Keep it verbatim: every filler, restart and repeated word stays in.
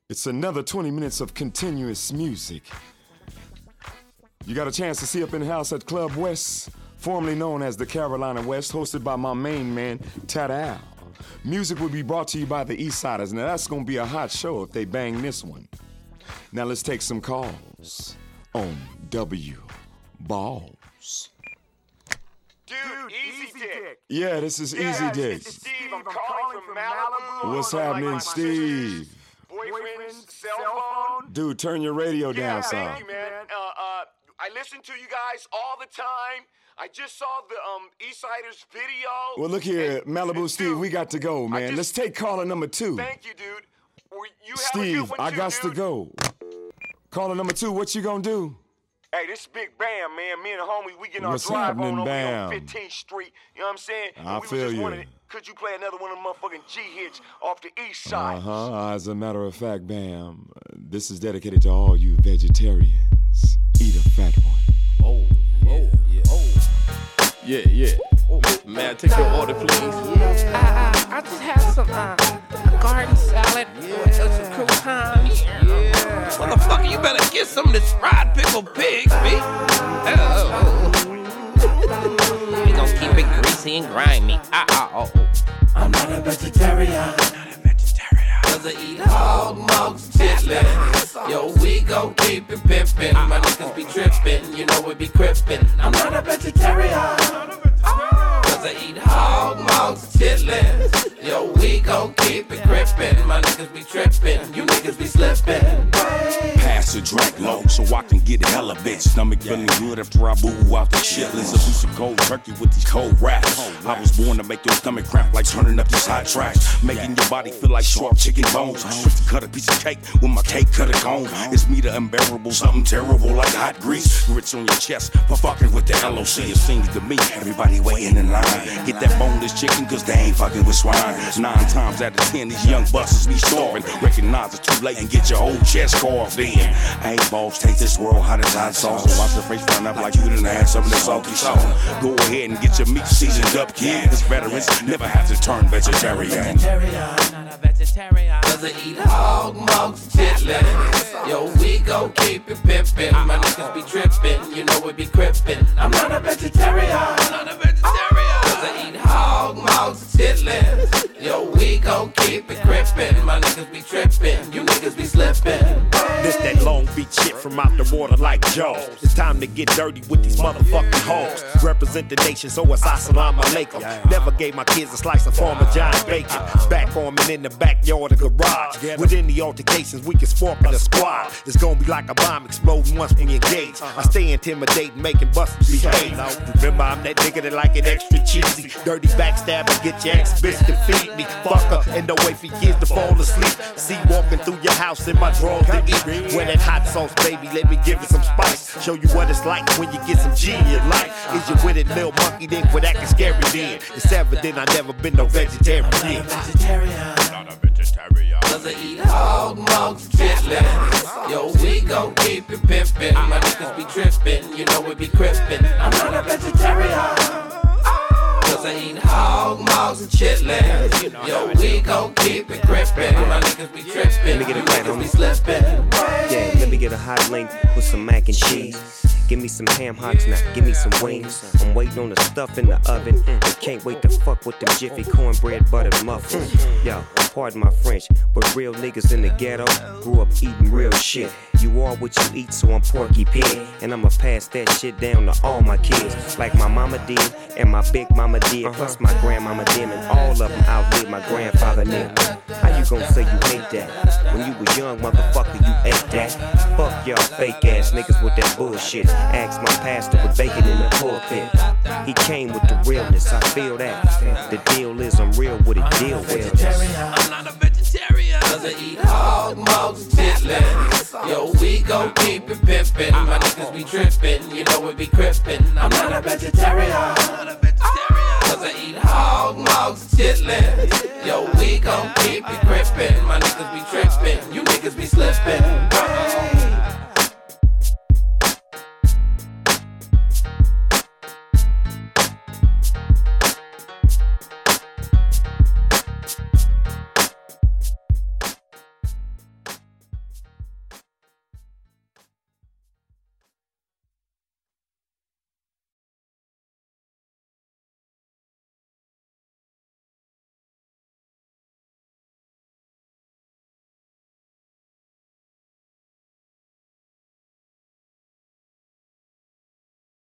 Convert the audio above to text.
It's another twenty minutes of continuous music. You got a chance to see up in the house at Club West, formerly known as the Carolina West, hosted by my main man, Tadal. Music will be brought to you by the Eastsiders. Now that's gonna be a hot show if they bang this one. Now let's take some calls on W Balls. Dude, Easy Dick. Yeah, this is yeah, Easy Dick. This is Steve. I'm calling from Malibu. What's happening, like Steve? Boyfriend's cell phone. Dude, turn your radio Yeah, down, son. thank you, man. Uh, uh, I listen to you guys all the time. I just saw the um Eastsiders video. Well, look here, and, Malibu and Steve, dude, we got to go, man. just, Let's take caller number two. Thank you, dude. Well, you have Steve, a good one I too, got dude. to go. Caller number two, what you gonna do? Hey, this is Big Bam, man. Me and the homies, we getting our What's drive happening, on over here Bam? on fifteenth Street. You know what I'm saying? I And we feel was just you. wondering, could you play another one of them motherfucking G hits off the east side? Uh-huh, as a matter of fact, Bam, uh, this is dedicated to all you vegetarians. Eat a fat one. Oh, oh, yeah. Oh. Yeah, yeah. Oh, man, take your order, please. Yeah. I, I, I just had some uh, garden salad yeah. with some croutons. Yeah. Motherfucker, you better get some of this fried pickled pig, B. Oh. We gon' keep it greasy and grimy. Ah, ah, oh, oh. I'm not a vegetarian. I'm not a vegetarian. Cause I eat hog mugs, chitlin'. Yo, we gon' keep it pimpin'. My niggas be trippin', you know we be crippin'. I'm not a vegetarian. Cause I eat hog mugs, chitlin'. Yo, we gon' keep it crippin'. My niggas be trippin', you niggas be slippin'. Pass a drink low so I can get hella bitch. Stomach feeling good after I boo out the chitlins. A piece of cold turkey with these cold raps. I was born to make your stomach cramp like turning up these hot tracks. Making your body feel like sharp chicken bones. Quick to cut a piece of cake with my cake cutter cone. It's me the unbearable, something terrible like hot grease. Grits on your chest for fucking with the L O C. It seems to me everybody waiting in line. Get that boneless chicken cause they ain't fucking with swine. Nine times out of ten these young busters be starving. Recognize it's too late and get your old chest carved in. Hey, balls, take this world hot as hot sauce. Watch your face run up like you done had some of this salty sauce. Go ahead and get your meat seasoned up, kid. Cause veterans never have to turn vegetarian. Cause I eat hog mugs, chitlin'. Yo, we gon' keep it pimpin'. My niggas be trippin', you know we be crippin'. I'm not a vegetarian. I'm not a vegetarian. Cause I eat hog mugs, chitlin'. Yo, we gon' keep it crippin'. My niggas be trippin', you niggas be slippin'. This that Long Beach shit from out the water like Jaws. It's time to get dirty with these motherfucking hoes. Represent the nation, so it's assalamu alaikum. Never gave my kids a slice of Farmer John bacon. Back arming in the backyard of the garage. Within the altercations, we can spark in a squad. It's gonna be like a bomb exploding once we engage. I stay intimidating, making busters behave. Remember, I'm that nigga that like it extra cheesy. Dirty backstabber, get your ex-bitch to feed me. Fuck her, and don't wait for kids to fall asleep. See walking through your house in my drawers to eat. When that hot sauce, baby, let me give it some spice. Show you what it's like when you get some G in your life. Is you with it, little monkey, then for that can scary then. It's evident I never been no vegetarian. I'm not a vegetarian. Not a vegetarian. Cause I eat hog mugs, chitlin'. Yo, we gon' keep it pimpin'. My niggas be trippin', you know we be crippin'. I'm not a vegetarian. Cause I eat hog mugs and chitlin'. Yo, we gon' keep it crippin'. My niggas be trippin', Let me get a you plan, niggas be homie. slippin'. Yeah, let me get a hot link with some mac and cheese. Give me some ham hocks now, give me some wings. I'm waiting on the stuff in the oven. I can't wait to fuck with them jiffy cornbread buttered muffins. Yo, pardon my French, but real niggas in the ghetto grew up eating real shit. You are what you eat, so I'm Porky Pig. And I'ma pass that shit down to all my kids. Like my mama did, and my big mama did, plus my grandmama did, and all of them outlived my grandfather did. How you gonna say you hate that? When you was young, motherfucker, you ate that. Fuck y'all fake ass niggas with that bullshit. Ask my pastor with bacon in the pulpit. He came with the realness, I feel that. The deal is I'm real with it, deal with it. I'm not a vegetarian. Cause I eat hog mugs, chitlin'. Yo, we gon' keep it pimpin'. My niggas be trippin', you know we be crippin'. I'm not a vegetarian. I'm not a vegetarian. Cause I eat hog mugs, chitlin'. Yo, we gon' keep it crippin'. My niggas be trippin', you niggas be slippin'.